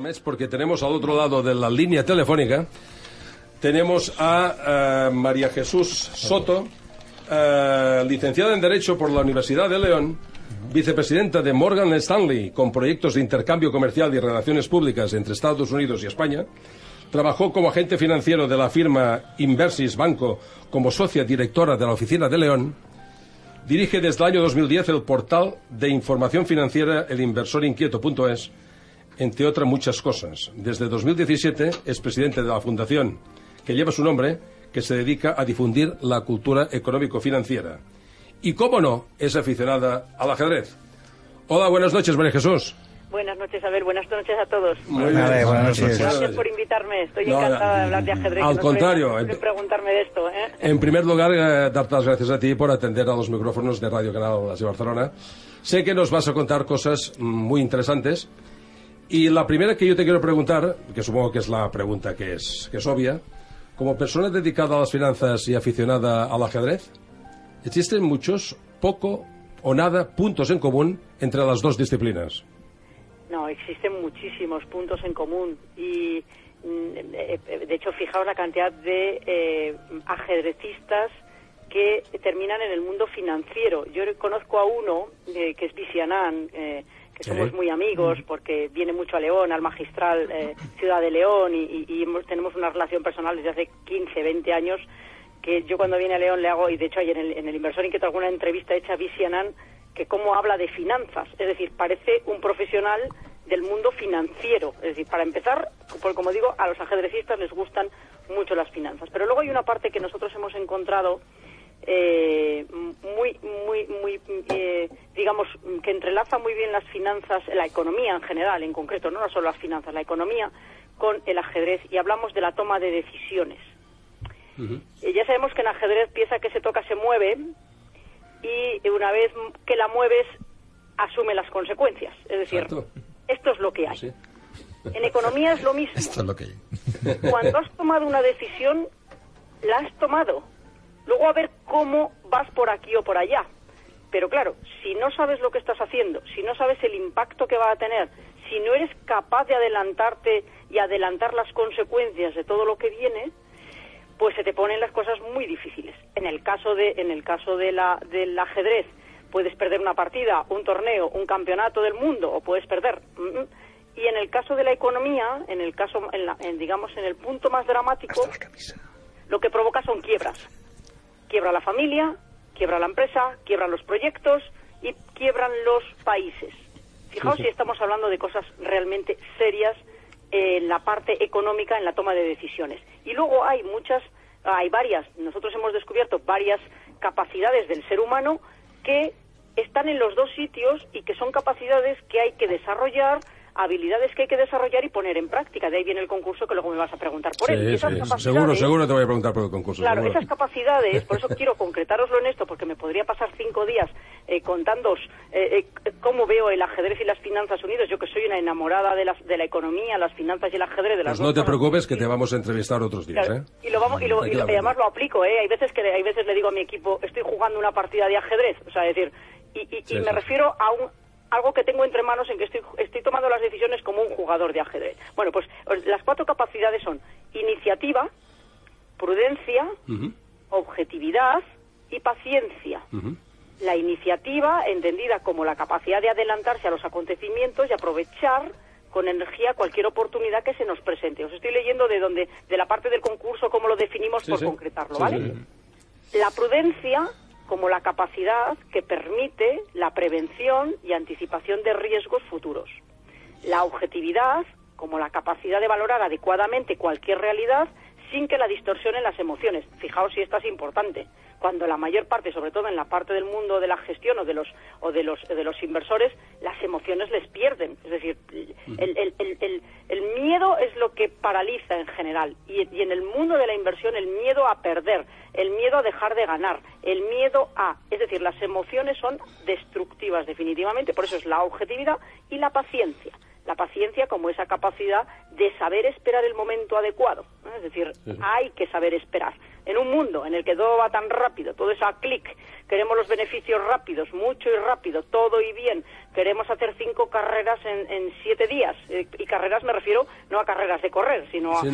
Més, porque tenemos al otro lado de la línea telefónica, tenemos a María Jesús Soto, licenciada en Derecho por la Universidad de León, vicepresidenta de Morgan Stanley, con proyectos de intercambio comercial y relaciones públicas entre Estados Unidos y España. Trabajó como agente financiero de la firma Inversis Banco, como socia directora de la oficina de León. Dirige desde el año 2010 el portal de información financiera elinversorinquieto.es, entre otras muchas cosas. Desde 2017 es presidente de la fundación que lleva su nombre, que se dedica a difundir la cultura económico-financiera. Y, cómo no, es aficionada al ajedrez. Hola, buenas noches, María Jesús. Buenas noches, Abel. Buenas noches a todos. Muy bien. Buenas noches. Gracias por invitarme. Estoy encantada de hablar de ajedrez. Al contrario. No preguntarme de esto, ¿eh? En primer lugar, darte las gracias a ti por atender a los micrófonos de Radio Canal de Barcelona. Sé que nos vas a contar cosas muy interesantes. Y la primera que yo te quiero preguntar, que supongo que es la pregunta que es obvia, como persona dedicada a las finanzas y aficionada al ajedrez, ¿existen muchos, poco o nada puntos en común entre las dos disciplinas? No, existen muchísimos puntos en común y, de hecho, fijaos la cantidad de ajedrecistas que terminan en el mundo financiero. Yo conozco a uno, que es Visianán, que somos muy amigos porque viene mucho a León, al Magistral Ciudad de León, y tenemos una relación personal desde hace 15, 20 años, que yo cuando viene a León le hago, y de hecho hay en el Inversor Inquieto alguna entrevista hecha a Visianán, que cómo habla de finanzas, es decir, parece un profesional del mundo financiero. Es decir, para empezar, como digo, a los ajedrecistas les gustan mucho las finanzas. Pero luego hay una parte que nosotros hemos encontrado digamos, que entrelaza muy bien las finanzas, la economía en general, en concreto, no solo las finanzas, la economía con el ajedrez, y hablamos de la toma de decisiones. Ya sabemos que en ajedrez pieza que se toca se mueve, y una vez que la mueves asume las consecuencias. Es decir, exacto. Esto es lo que hay. Sí. En economía es lo mismo. Esto es lo que hay. Cuando has tomado una decisión, la has tomado. Luego a ver cómo vas por aquí o por allá. Pero claro, si no sabes lo que estás haciendo, si no sabes el impacto que va a tener, si no eres capaz de adelantarte y adelantar las consecuencias de todo lo que viene, pues se te ponen las cosas muy difíciles. En el caso del ajedrez, puedes perder una partida, un torneo, un campeonato del mundo, o puedes perder. Y en el caso de la economía, digamos en el punto más dramático, lo que provoca son quiebras. Quiebra la familia, quiebra la empresa, quiebran los proyectos y quiebran los países. Fijaos si estamos hablando de cosas realmente serias en la parte económica, en la toma de decisiones. Y luego hay varias, nosotros hemos descubierto varias capacidades del ser humano que están en los dos sitios y que son capacidades que hay que desarrollar, habilidades que hay que desarrollar y poner en práctica. De ahí viene el concurso, que luego me vas a preguntar por él. Y esas capacidades, seguro te voy a preguntar por el concurso. Claro, seguro. Esas capacidades, por eso quiero concretároslo en esto, porque me podría pasar 5 días contándoos cómo veo el ajedrez y las finanzas unidos. Yo que soy una enamorada de la economía, las finanzas y el ajedrez. De las pues no te preocupes, que te vamos a entrevistar otros días. Claro, y además lo aplico. Hay veces le digo a mi equipo, estoy jugando una partida de ajedrez. O sea, es decir, y me refiero a algo que tengo entre manos, en que estoy tomando las decisiones como un jugador de ajedrez. Bueno, pues las 4 capacidades son iniciativa, prudencia, objetividad y paciencia. La iniciativa, entendida como la capacidad de adelantarse a los acontecimientos y aprovechar con energía cualquier oportunidad que se nos presente. Os estoy leyendo de la parte del concurso, cómo lo definimos por concretarlo, ¿vale? La prudencia como la capacidad que permite la prevención y anticipación de riesgos futuros. La objetividad como la capacidad de valorar adecuadamente cualquier realidad sin que la distorsionen las emociones. Fijaos si esta es importante. Cuando la mayor parte, sobre todo en la parte del mundo de la gestión o de los inversores, las emociones les pierden. Es decir, el miedo es lo que paraliza en general. Y en el mundo de la inversión, el miedo a perder, el miedo a dejar de ganar, el miedo a... Es decir, las emociones son destructivas definitivamente. Por eso es la objetividad y la paciencia. La paciencia como esa capacidad de saber esperar el momento adecuado, ¿no? Es decir, hay que saber esperar. en un mundo en el que todo va tan rápido, todo es a clic, queremos los beneficios rápidos, mucho y rápido, todo y bien, queremos hacer 5 carreras en 7 días, y carreras me refiero no a carreras de correr, sino a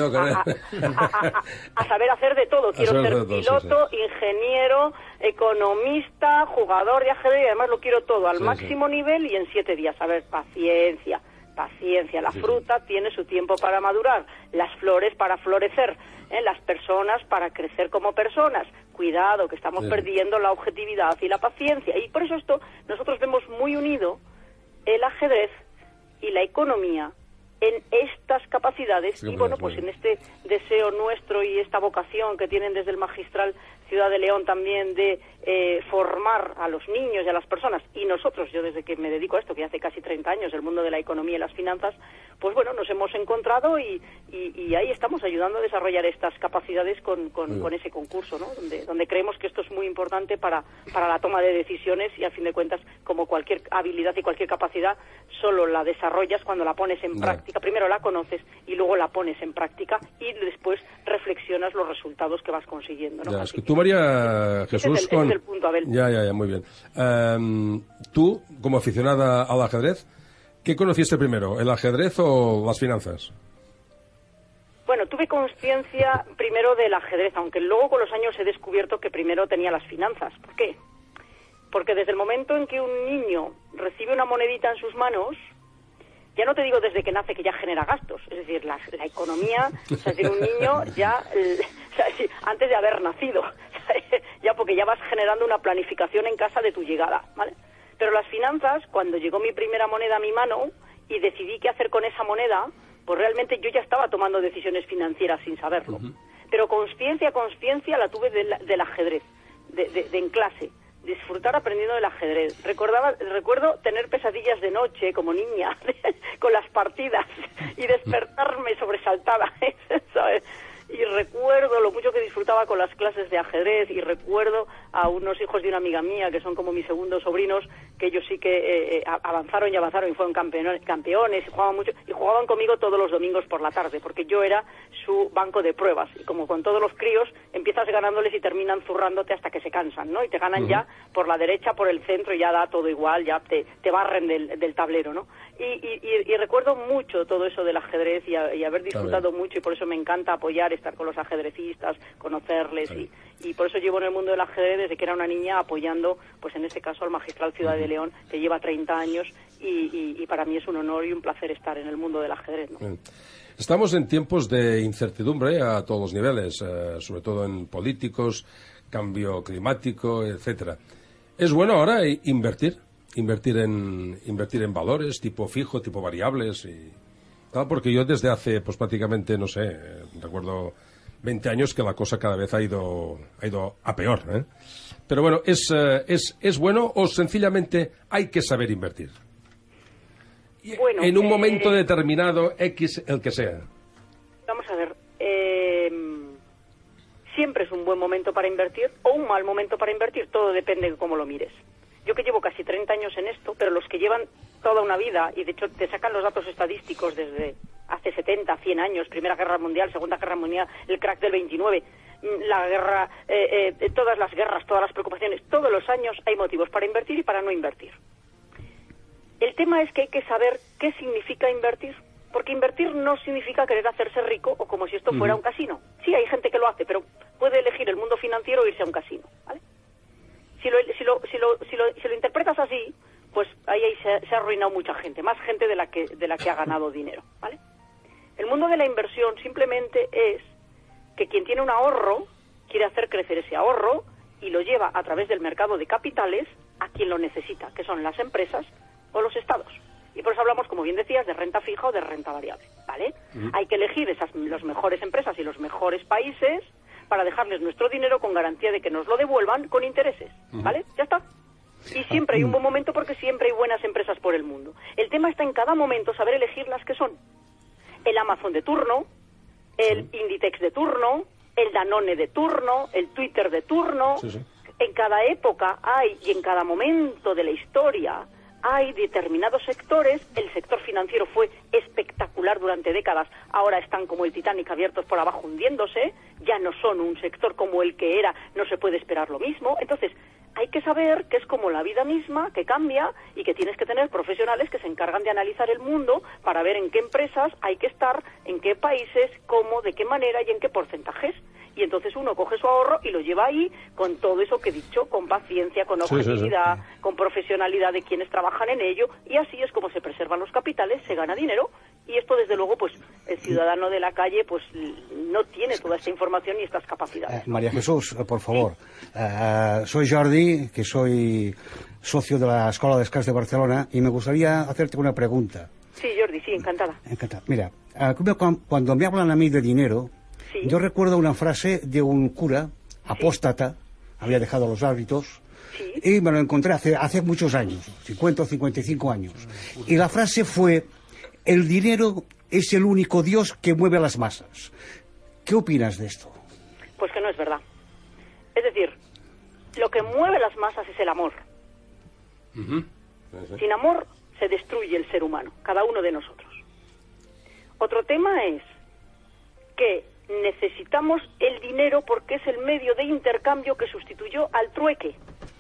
saber hacer de todo. Quiero ser piloto, ingeniero, economista, jugador de ajedrez, y además lo quiero todo al máximo nivel y en 7 días. A ver, paciencia. La fruta tiene su tiempo para madurar, las flores para florecer, las personas para crecer como personas. Cuidado, que estamos perdiendo la objetividad y la paciencia. Y por eso esto nosotros vemos muy unido el ajedrez y la economía en estas capacidades y bueno, pues en este deseo nuestro y esta vocación que tienen desde el Magistral Ciudad de León también de formar a los niños y a las personas, y nosotros, yo desde que me dedico a esto, que hace casi 30 años, el mundo de la economía y las finanzas, pues bueno, nos hemos encontrado y ahí estamos ayudando a desarrollar estas capacidades con ese concurso, ¿no? Donde creemos que esto es muy importante para la toma de decisiones y a fin de cuentas, como cualquier habilidad y cualquier capacidad, solo la desarrollas cuando la pones en práctica. Primero la conoces y luego la pones en práctica y después reflexionas los resultados que vas consiguiendo, ¿no? Ya, es que tú, María Jesús, ese es el punto, Abel. Ya, muy bien. Tú, como aficionada al ajedrez, ¿qué conociste primero, el ajedrez o las finanzas? Bueno, tuve conciencia primero del ajedrez, aunque luego con los años he descubierto que primero tenía las finanzas. ¿Por qué? Porque desde el momento en que un niño recibe una monedita en sus manos, ya no te digo desde que nace que ya genera gastos, es decir, la economía, es decir, un niño ya, antes de haber nacido, ya porque ya vas generando una planificación en casa de tu llegada, ¿vale? Pero las finanzas, cuando llegó mi primera moneda a mi mano y decidí qué hacer con esa moneda, pues realmente yo ya estaba tomando decisiones financieras sin saberlo. Pero conciencia la tuve del ajedrez, de en clase. Disfrutar aprendiendo del ajedrez. Recuerdo tener pesadillas de noche como niña con las partidas y despertarme sobresaltada, ¿sabes? Y recuerdo lo mucho que disfrutaba con las clases de ajedrez y recuerdo a unos hijos de una amiga mía que son como mis segundos sobrinos, que ellos sí que avanzaron y fueron campeones y jugaban mucho y jugaban conmigo todos los domingos por la tarde porque yo era su banco de pruebas y como con todos los críos empiezas ganándoles y terminan zurrándote hasta que se cansan, ¿no? Y te ganan ya por la derecha, por el centro y ya da todo igual, ya te barren del tablero, ¿no? Y recuerdo mucho todo eso del ajedrez y haber disfrutado mucho y por eso me encanta apoyar, estar con los ajedrecistas, conocerles y por eso llevo en el mundo del ajedrez desde que era una niña apoyando, pues en este caso al Magistral Ciudad de León, que lleva 30 años y para mí es un honor y un placer estar en el mundo del ajedrez, ¿no? Estamos en tiempos de incertidumbre a todos los niveles, sobre todo en políticos, cambio climático, etcétera. ¿Es bueno ahora invertir en valores tipo fijo, tipo variables y tal? Porque yo desde hace pues prácticamente, no sé, recuerdo 20 años que la cosa cada vez ha ido a peor, ¿eh? Pero bueno, ¿es bueno o sencillamente hay que saber invertir? Bueno, en un momento determinado, X, el que sea. Vamos a ver, siempre es un buen momento para invertir o un mal momento para invertir, todo depende de cómo lo mires. Yo que llevo casi 30 años en esto, pero los que llevan toda una vida, y de hecho te sacan los datos estadísticos desde hace 70, 100 años, Primera Guerra Mundial, Segunda Guerra Mundial, el crack del 29, la guerra, todas las guerras, todas las preocupaciones, todos los años hay motivos para invertir y para no invertir. El tema es que hay que saber qué significa invertir, porque invertir no significa querer hacerse rico o como si esto fuera un casino. Sí, hay gente que lo hace, pero puede elegir el mundo financiero o irse a un casino, ¿vale? Si lo interpretas así, pues ahí se ha arruinado mucha gente, más gente de la que ha ganado dinero, ¿vale? El mundo de la inversión simplemente es que quien tiene un ahorro quiere hacer crecer ese ahorro y lo lleva a través del mercado de capitales a quien lo necesita, que son las empresas o los estados. Y por eso hablamos, como bien decías, de renta fija o de renta variable, ¿vale? Hay que elegir las mejores empresas y los mejores países para dejarles nuestro dinero con garantía de que nos lo devuelvan con intereses, ¿vale? Ya está. Y siempre hay un buen momento porque siempre hay buenas empresas por el mundo. El tema está en cada momento saber elegir las que son. El Amazon de turno, el Inditex de turno, el Danone de turno, el Twitter de turno. En cada época hay, y en cada momento de la historia, hay determinados sectores. El sector financiero fue espectacular espectacular durante décadas, ahora están como el Titanic abiertos por abajo hundiéndose, ya no son un sector como el que era, no se puede esperar lo mismo. Entonces, hay que saber que es como la vida misma, que cambia y que tienes que tener profesionales que se encargan de analizar el mundo para ver en qué empresas hay que estar, en qué países, cómo, de qué manera y en qué porcentajes. Y entonces uno coge su ahorro y lo lleva ahí con todo eso que he dicho, con paciencia, con objetividad, con profesionalidad de quienes trabajan en ello, y así es como se preservan los capitales, se gana dinero, y esto desde luego pues el ciudadano de la calle pues no tiene toda esta información y estas capacidades. María Jesús, por favor, soy Jordi, que soy socio de la Escuela de Escars de Barcelona, y me gustaría hacerte una pregunta. Sí, Jordi, sí, encantada. Mira, cuando me hablan a mí de dinero, sí, yo recuerdo una frase de un cura apóstata, había dejado los hábitos, sí, y me lo encontré hace muchos años, 50 o 55 años. Y la frase fue: el dinero es el único Dios que mueve a las masas. ¿Qué opinas de esto? Pues que no es verdad. Es decir, lo que mueve las masas es el amor. Sin amor se destruye el ser humano, cada uno de nosotros. Otro tema es que necesitamos el dinero porque es el medio de intercambio que sustituyó al trueque.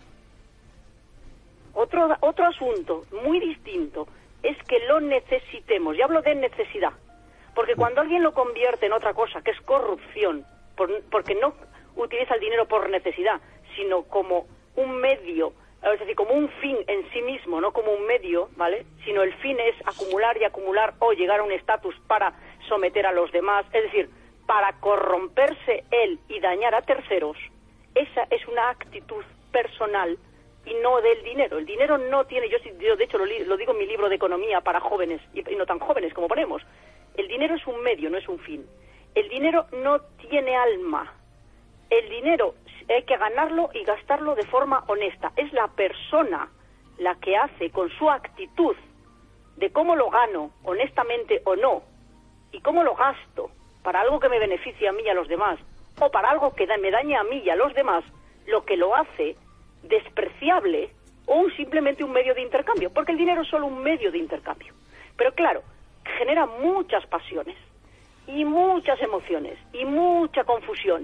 Otro asunto muy distinto es que lo necesitemos, y hablo de necesidad, porque cuando alguien lo convierte en otra cosa, que es corrupción, porque no utiliza el dinero por necesidad, sino como un medio, es decir, como un fin en sí mismo, no como un medio, ¿vale? Sino el fin es acumular y acumular o llegar a un estatus para someter a los demás, es decir, para corromperse él y dañar a terceros. Esa es una actitud personal y no del dinero. El dinero no tiene, yo de hecho lo digo en mi libro de economía para jóvenes y no tan jóvenes como ponemos. El dinero es un medio, no es un fin. El dinero no tiene alma. El dinero hay que ganarlo y gastarlo de forma honesta. Es la persona la que hace con su actitud de cómo lo gano, honestamente o no, y cómo lo gasto para algo que me beneficie a mí y a los demás, o para algo que me dañe a mí y a los demás, lo que lo hace despreciable o simplemente un medio de intercambio, porque el dinero es solo un medio de intercambio. Pero claro, genera muchas pasiones y muchas emociones y mucha confusión.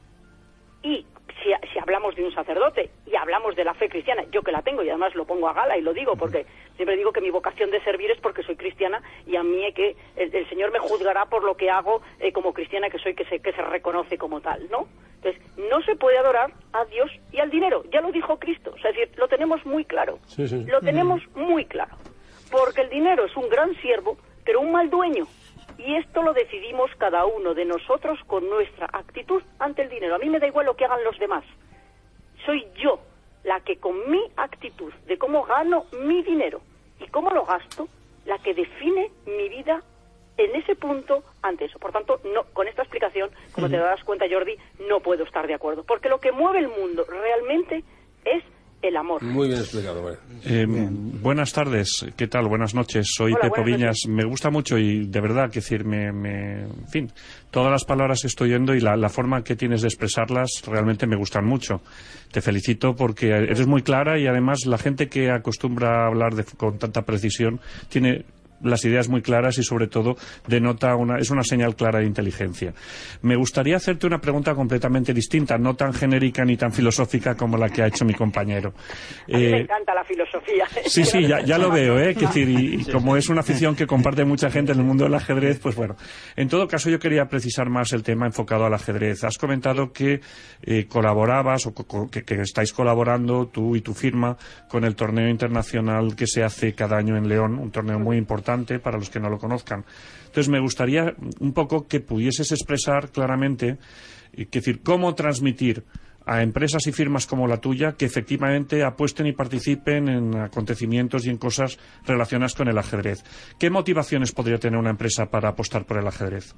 Y si hablamos de un sacerdote y hablamos de la fe cristiana, yo que la tengo y además lo pongo a gala y lo digo porque siempre digo que mi vocación de servir es porque soy cristiana y a mí el Señor me juzgará por lo que hago como cristiana que soy, que se reconoce como tal, ¿no? Entonces, no se puede adorar a Dios y al dinero, ya lo dijo Cristo, es decir, lo tenemos muy claro, lo tenemos muy claro, porque el dinero es un gran siervo, pero un mal dueño. Y esto lo decidimos cada uno de nosotros con nuestra actitud ante el dinero. A mí me da igual lo que hagan los demás. Soy yo la que con mi actitud de cómo gano mi dinero y cómo lo gasto, la que define mi vida en ese punto ante eso. Por tanto, no, con esta explicación, como te darás cuenta, Jordi, no puedo estar de acuerdo. Porque lo que mueve el mundo realmente es el amor. Muy bien explicado, María. Buenas tardes, ¿qué tal? Buenas noches, soy Pepo Viñas. Me gusta mucho y de verdad, en fin, todas las palabras que estoy oyendo y la forma que tienes de expresarlas realmente me gustan mucho. Te felicito porque eres muy clara y además la gente que acostumbra a hablar con tanta precisión tiene las ideas muy claras y sobre todo es una señal clara de inteligencia. Me gustaría hacerte una pregunta completamente distinta, no tan genérica ni tan filosófica como la que ha hecho mi compañero. A mí me encanta la filosofía. Sí, ya lo veo, Es decir, y como es una afición que comparte mucha gente en el mundo del ajedrez, pues bueno. En todo caso, yo quería precisar más el tema enfocado al ajedrez. Has comentado que colaborabas o que estáis colaborando tú y tu firma con el torneo internacional que se hace cada año en León, un torneo muy importante para los que no lo conozcan. Entonces me gustaría un poco que pudieses expresar claramente, cómo transmitir a empresas y firmas como la tuya que efectivamente apuesten y participen en acontecimientos y en cosas relacionadas con el ajedrez. ¿Qué motivaciones podría tener una empresa para apostar por el ajedrez?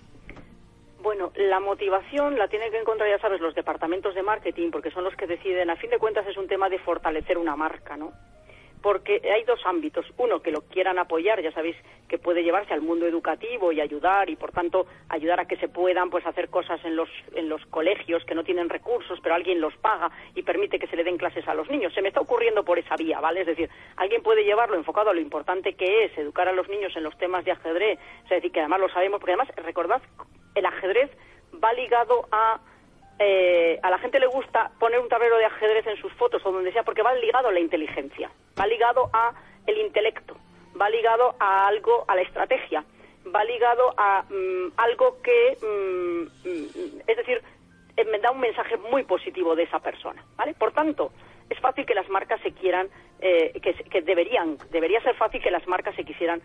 Bueno, la motivación la tienen que encontrar, ya sabes, los departamentos de marketing, porque son los que deciden. A fin de cuentas es un tema de fortalecer una marca, ¿no? porque hay dos ámbitos. Uno, que lo quieran apoyar, ya sabéis que puede llevarse al mundo educativo y ayudar, y por tanto ayudar a que se puedan pues hacer cosas en los colegios que no tienen recursos, pero alguien los paga y permite que se le den clases a los niños. Se me está ocurriendo por esa vía, ¿vale? Es decir, alguien puede llevarlo enfocado a lo importante que es educar a los niños en los temas de ajedrez, es decir, que además lo sabemos, porque además, recordad, el ajedrez va ligado a la gente le gusta poner un tablero de ajedrez en sus fotos o donde sea, porque va ligado a la inteligencia, va ligado a el intelecto, va ligado a algo, a la estrategia, va ligado a algo que, es decir, me da un mensaje muy positivo de esa persona, ¿vale? Por tanto, es fácil que las marcas se quieran, debería ser fácil que las marcas se quisieran,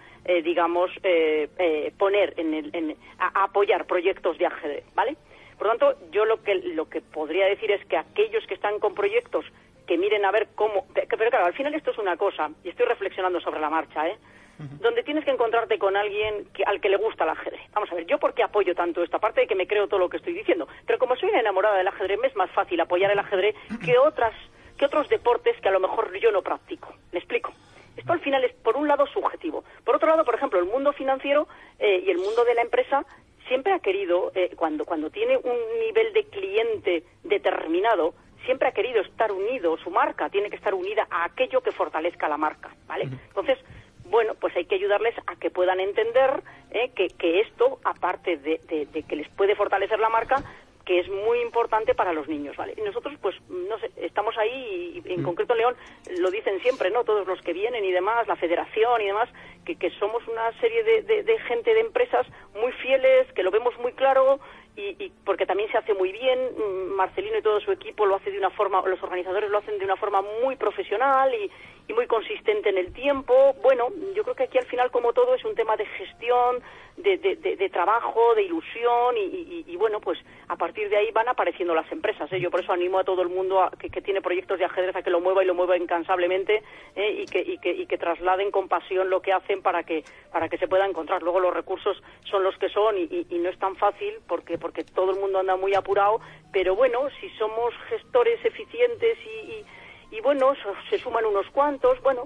poner a apoyar proyectos de ajedrez, ¿vale? Por lo tanto, yo lo que podría decir es que aquellos que están con proyectos que miren a ver cómo... Pero claro, al final esto es una cosa, y estoy reflexionando sobre la marcha, donde tienes que encontrarte con alguien al que le gusta el ajedrez. Vamos a ver, ¿yo por qué apoyo tanto esta parte de que me creo todo lo que estoy diciendo? Pero como soy una enamorada del ajedrez, me es más fácil apoyar el ajedrez que otros deportes que a lo mejor yo no practico. ¿Me explico? Esto al final es, por un lado, subjetivo. Por otro lado, por ejemplo, el mundo financiero y el mundo de la empresa siempre ha querido, cuando tiene un nivel de cliente determinado, siempre ha querido estar unido, su marca tiene que estar unida a aquello que fortalezca la marca, ¿vale? Entonces, bueno, pues hay que ayudarles a que puedan entender que esto, aparte de que les puede fortalecer la marca, que es muy importante para los niños, ¿vale? Y nosotros, pues, no sé, estamos ahí, y en concreto en León, lo dicen siempre, ¿no? Todos los que vienen y demás, la federación y demás, que somos una serie de gente, de empresas muy fieles, que lo vemos muy claro, y porque también se hace muy bien. Marcelino y todo su equipo lo hace de una forma, los organizadores lo hacen de una forma muy profesional y muy consistente en el tiempo. Bueno, yo creo que aquí al final, como todo, es un tema de gestión, de trabajo, de ilusión, y bueno, pues a partir de ahí van apareciendo las empresas, Yo por eso animo a todo el mundo que tiene proyectos de ajedrez a que lo mueva, y lo mueva incansablemente, y que trasladen con pasión lo que hacen para que se pueda encontrar. Luego los recursos son los que son, y no es tan fácil porque todo el mundo anda muy apurado, pero bueno, si somos gestores eficientes y bueno, se suman unos cuantos, bueno,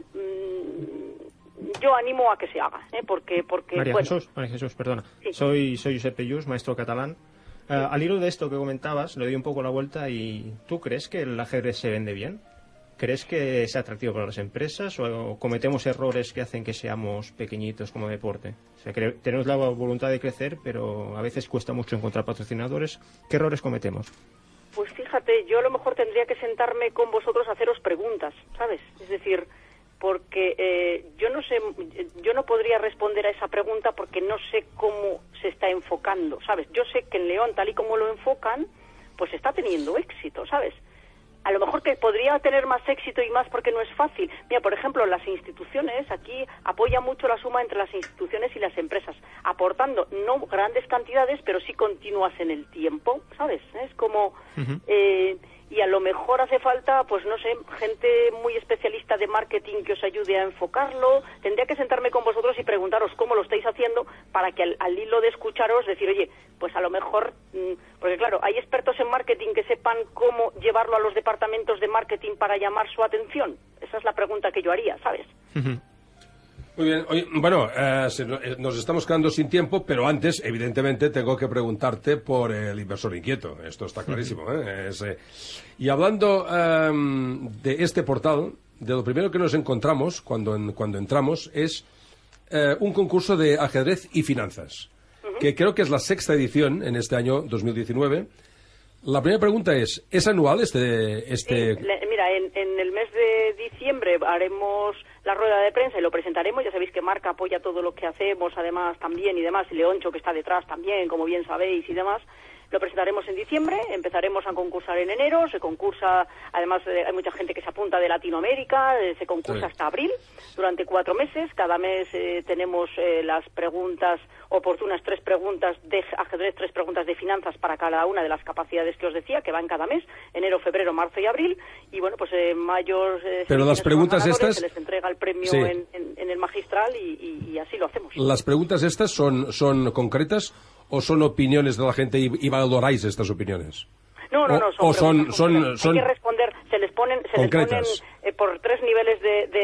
yo animo a que se haga, porque María bueno. Jesús, perdona. Sí. Soy Josep Pellús, maestro catalán. Al hilo de esto que comentabas, le doy un poco la vuelta. ¿Y tú crees que el ajedrez se vende bien? ¿Crees que es atractivo para las empresas, o cometemos errores que hacen que seamos pequeñitos como deporte? O sea, tenemos la voluntad de crecer, pero a veces cuesta mucho encontrar patrocinadores. ¿Qué errores cometemos? Pues fíjate, yo a lo mejor tendría que sentarme con vosotros a haceros preguntas, ¿sabes? Es decir, porque yo no sé, yo no podría responder a esa pregunta porque no sé cómo se está enfocando, ¿sabes? Yo sé que en León, tal y como lo enfocan, pues está teniendo éxito, ¿sabes? A lo mejor que podría tener más éxito y más porque no es fácil. Mira, por ejemplo, las instituciones, aquí apoya mucho la suma entre las instituciones y las empresas, aportando no grandes cantidades, pero sí continuas en el tiempo, ¿sabes? Es como... y a lo mejor hace falta, pues no sé, gente muy especialista de marketing que os ayude a enfocarlo. Tendría que sentarme con vosotros y preguntaros cómo lo estáis haciendo, para que al hilo de escucharos decir, oye, pues a lo mejor, porque claro, hay expertos en marketing que sepan cómo llevarlo a los departamentos de marketing para llamar su atención. Esa es la pregunta que yo haría, ¿sabes? Muy bien. Oye, bueno, nos estamos quedando sin tiempo, pero antes, evidentemente, tengo que preguntarte por el inversor inquieto. Esto está clarísimo, y hablando de este portal, de lo primero que nos encontramos cuando entramos es un concurso de ajedrez y finanzas, que creo que es la 6ª edición en este año 2019. La primera pregunta es anual este...? Sí, mira, en el mes de diciembre haremos la rueda de prensa y lo presentaremos. Ya sabéis que Marca apoya todo lo que hacemos, además, también, y demás, y Leoncho, que está detrás también, como bien sabéis, y demás. Lo presentaremos en diciembre, empezaremos a concursar en enero, se concursa, además hay mucha gente que se apunta de Latinoamérica, se concursa hasta abril, durante 4 meses. Cada mes tenemos las preguntas oportunas, 3 preguntas de ajedrez, 3 preguntas de finanzas para cada una de las capacidades que os decía, que van cada mes, enero, febrero, marzo y abril, y bueno, pues en mayo... Pero las preguntas estas... Se les entrega el premio en el magistral y así lo hacemos. ¿Las preguntas estas son concretas o son opiniones de la gente y valoráis estas opiniones? No, son hay que responder, se les ponen por 3 niveles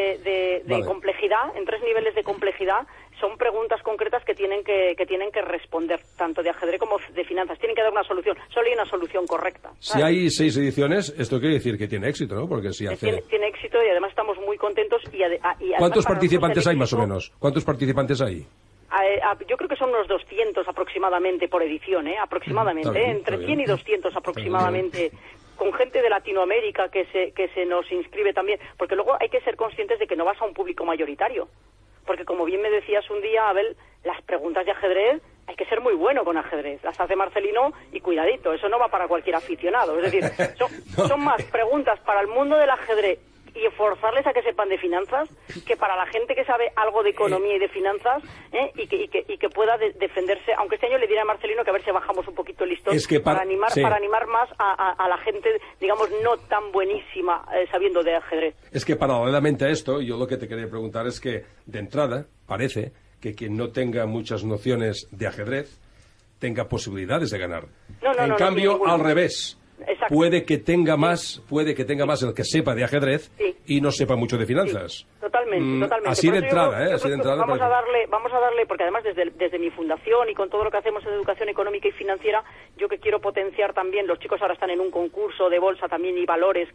de complejidad, en 3 niveles de complejidad. Son preguntas concretas que tienen que responder, tanto de ajedrez como de finanzas. Tienen que dar una solución. Solo hay una solución correcta, ¿sabes? Si hay 6 ediciones, esto quiere decir que tiene éxito, ¿no? Porque si hace... tiene éxito y además estamos muy contentos. ¿Cuántos participantes hay más o menos? ¿Cuántos participantes hay? Yo creo que son unos 200 aproximadamente por edición, aproximadamente, bien, entre 100 y 200 aproximadamente, con gente de Latinoamérica que se nos inscribe también, porque luego hay que ser conscientes de que no vas a un público mayoritario. Porque como bien me decías un día, Abel, las preguntas de ajedrez, hay que ser muy bueno con ajedrez. Las hace Marcelino y cuidadito, eso no va para cualquier aficionado. Es decir, son más preguntas para el mundo del ajedrez y forzarles a que sepan de finanzas que para la gente que sabe algo de economía y de finanzas y que pueda defenderse. Aunque este año le diré a Marcelino que a ver si bajamos un poquito el listón para animar más a la gente, digamos, no tan buenísima sabiendo de ajedrez. Es que paralelamente a esto, yo lo que te quería preguntar es que, de entrada, parece que quien no tenga muchas nociones de ajedrez tenga posibilidades de ganar. En cambio, al revés. Exacto. Puede que tenga más el que sepa de ajedrez y no sepa mucho de finanzas. Sí, totalmente. Así de entrada, así de entrada. Vamos a darle, porque además desde mi fundación y con todo lo que hacemos en educación económica y financiera, yo que quiero potenciar también, los chicos ahora están en un concurso de bolsa también y valores,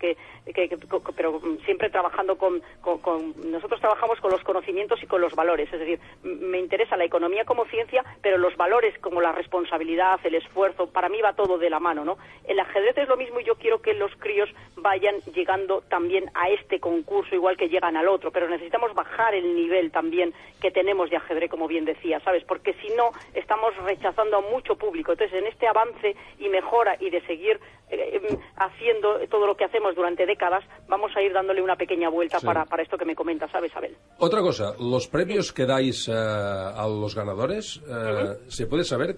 pero siempre trabajando nosotros trabajamos con los conocimientos y con los valores, es decir, me interesa la economía como ciencia, pero los valores como la responsabilidad, el esfuerzo, para mí va todo de la mano, ¿no? El ajedrez es lo mismo y yo quiero que los críos vayan llegando también a este concurso igual que llegan al otro, pero necesitamos bajar el nivel también que tenemos de ajedrez, como bien decía, ¿sabes? Porque si no, estamos rechazando a mucho público. Entonces, en este avance y mejora y de seguir haciendo todo lo que hacemos durante décadas, vamos a ir dándole una pequeña vuelta para esto que me comentas, ¿sabes, Abel? Otra cosa, los premios que dais a los ganadores, ¿se puede saber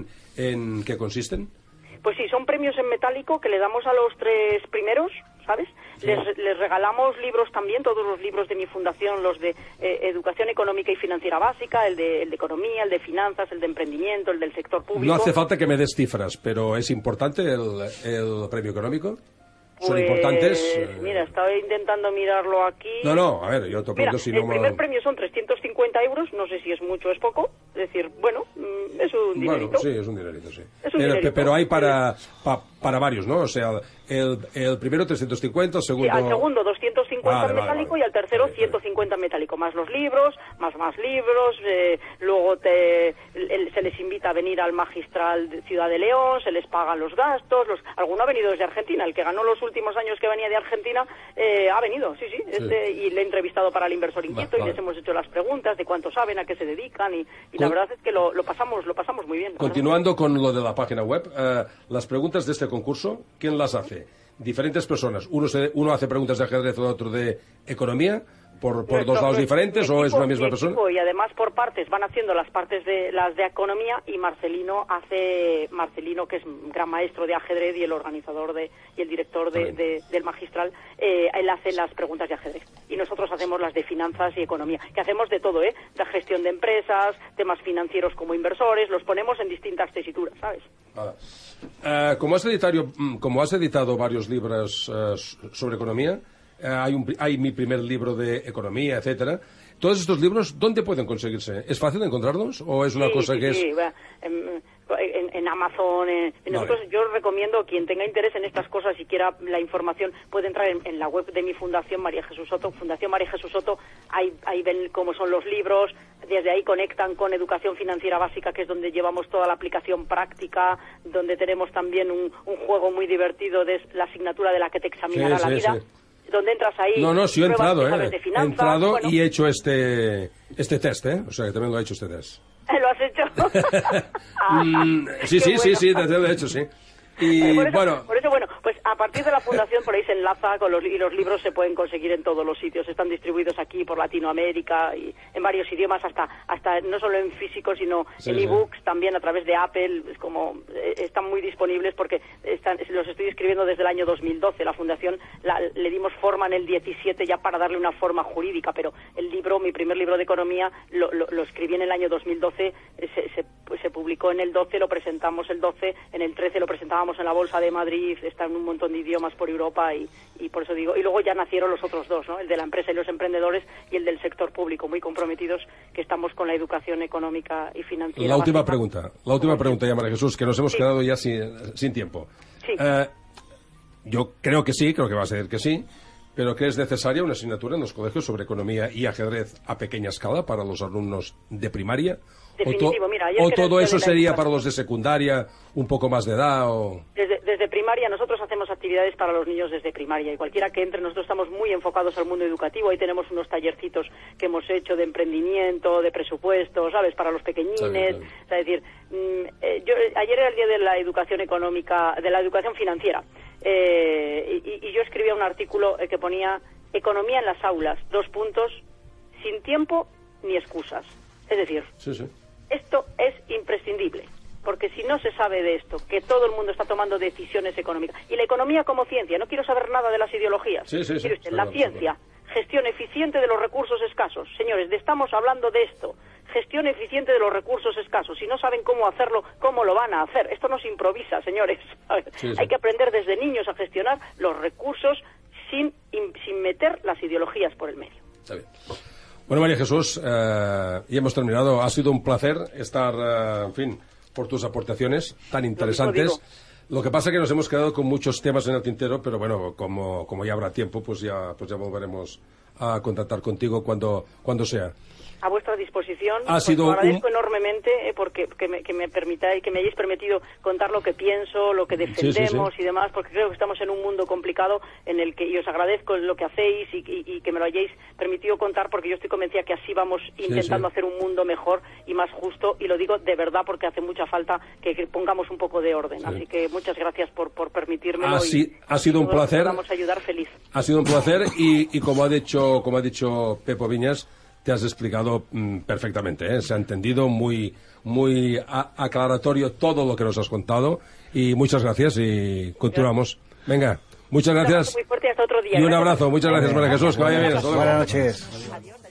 en qué consisten? Pues sí, son premios en metálico que le damos a los 3 primeros, ¿sabes? Sí. Les regalamos libros también, todos los libros de mi fundación, los de educación económica y financiera básica, el de economía, el de finanzas, el de emprendimiento, el del sector público. No hace falta que me des cifras, pero ¿es importante el premio económico? ¿Son importantes? Mira, estaba intentando mirarlo aquí. No, a ver, yo te pregunto si no... El primer premio son 350 euros, no sé si es mucho o es poco. Es decir, bueno, es un dinerito. Bueno, sí, es un dinerito, sí. Pero hay para varios, ¿no? O sea, el primero 350, el segundo... Sí, al segundo 250 en metálico y al tercero 150 en metálico, más los libros, más libros, luego se les invita a venir al Magistral de Ciudad de León, se les pagan los gastos, alguno ha venido desde Argentina, el que ganó los últimos años que venía de Argentina ha venido, sí. Y le he entrevistado para el Inversor Inquieto y les hemos hecho las preguntas de cuánto saben, a qué se dedican y la verdad es que lo pasamos muy bien. Continuando con lo de la página web, las preguntas de este concurso, ¿quién las hace? Diferentes personas. Uno hace preguntas de ajedrez, otro de economía, por dos lados diferentes, o es una misma persona. Y además por partes, van haciendo las partes de las de economía y Marcelino, que es gran maestro de ajedrez y el organizador y el director del Magistral, él hace las preguntas de ajedrez. Y nosotros hacemos las de finanzas y economía, que hacemos de todo, de gestión de empresas, temas financieros como inversores, los ponemos en distintas tesituras, ¿sabes? Como has editado varios libros sobre economía, hay mi primer libro de economía, etcétera. Todos estos libros, ¿dónde pueden conseguirse? ¿Es fácil encontrarlos o es una cosa que es...? En Amazon. Yo recomiendo, quien tenga interés en estas cosas y quiera la información, puede entrar en la web de mi fundación, María Jesús Soto, Fundación María Jesús Soto, ahí ven cómo son los libros, desde ahí conectan con Educación Financiera Básica, que es donde llevamos toda la aplicación práctica, donde tenemos también un juego muy divertido de la asignatura de la que te examinará la vida. Sí. Donde entras ahí... Sí, he entrado, he entrado y he hecho este test, o sea, que también lo he hecho este test. ¿Lo has hecho? Sí, lo he hecho, sí. Y por eso, pues a partir de la fundación por ahí se enlaza y los libros se pueden conseguir en todos los sitios, están distribuidos aquí por Latinoamérica y en varios idiomas, hasta no solo en físico sino en ebooks, también a través de Apple, están muy disponibles porque los estoy escribiendo desde el año 2012, la fundación le dimos forma en el 17 ya para darle una forma jurídica, pero mi primer libro de economía lo escribí en el año 2012, se publicó en el 12, lo presentamos el 12, en el 13 lo presentábamos en la Bolsa de Madrid, está hablan un montón de idiomas por Europa y por eso digo, y luego ya nacieron los otros dos, ¿no? El de la empresa y los emprendedores y el del sector público, muy comprometidos, que estamos con la educación económica y financiera. La última pregunta ya, María Jesús, que nos hemos quedado ya sin tiempo. Sí. Yo creo que sí, creo que va a ser que sí, pero que es necesaria una asignatura en los colegios sobre economía y ajedrez a pequeña escala para los alumnos de primaria. Definitivo, mira, ¿O todo eso sería para los de secundaria, un poco más de edad? Desde primaria, nosotros hacemos actividades para los niños desde primaria y cualquiera que entre, nosotros estamos muy enfocados al mundo educativo. Ahí tenemos unos tallercitos que hemos hecho de emprendimiento, de presupuesto, ¿sabes? Para los pequeñines. Claro. O sea, es decir, ayer era el día de la educación económica, de la educación financiera. Y yo escribía un artículo que ponía economía en las aulas, 2 puntos, sin tiempo ni excusas. Es decir, esto es imprescindible, porque si no se sabe de esto, que todo el mundo está tomando decisiones económicas, y la economía como ciencia, no quiero saber nada de las ideologías, la ciencia, gestión eficiente de los recursos escasos. Señores, estamos hablando de esto, gestión eficiente de los recursos escasos. Si no saben cómo hacerlo, ¿cómo lo van a hacer? Esto no se improvisa, señores. Hay que aprender desde niños a gestionar los recursos sin meter las ideologías por el medio. Está bien. Bueno, María Jesús, y hemos terminado. Ha sido un placer estar, en fin, por tus aportaciones tan interesantes. Lo que pasa es que nos hemos quedado con muchos temas en el tintero, pero bueno, como ya habrá tiempo, pues ya volveremos a contactar contigo cuando sea. A vuestra disposición. Ha sido agradezco enormemente porque que me permitáis, que me hayáis permitido contar lo que pienso, lo que defendemos y demás, porque creo que estamos en un mundo complicado en el que, y os agradezco lo que hacéis y que me lo hayáis permitido contar, porque yo estoy convencida que así vamos intentando hacer un mundo mejor y más justo, y lo digo de verdad porque hace mucha falta que pongamos un poco de orden. Así que muchas gracias por permitírmelo. Ha sido un placer. Vamos a ayudar feliz. Ha sido un placer y como ha dicho Pepo Viñas, te has explicado perfectamente, ¿eh? Se ha entendido muy aclaratorio todo lo que nos has contado y muchas gracias y continuamos. Venga, muchas gracias. Muy fuerte, hasta otro día. Y un abrazo, muchas gracias, María Jesús, que vaya bien. Buenas noches. Adiós.